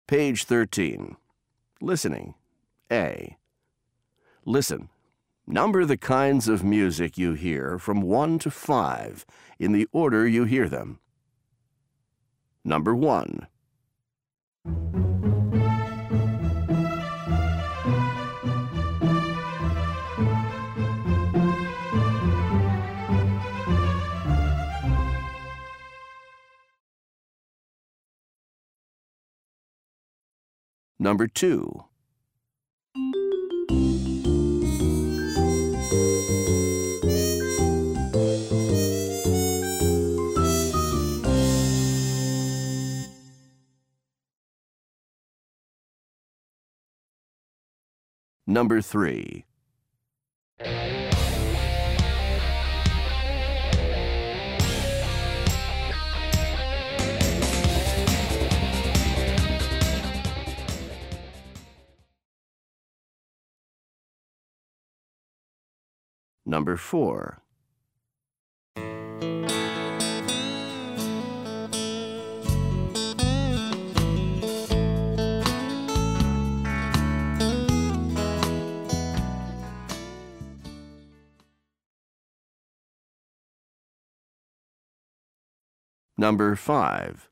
Page 13. Listening. A. Listen. Number the kinds of music you hear from 1 to 5 in the order you hear them. Number 1. Number 2. Number 3. Number 4. Number 5.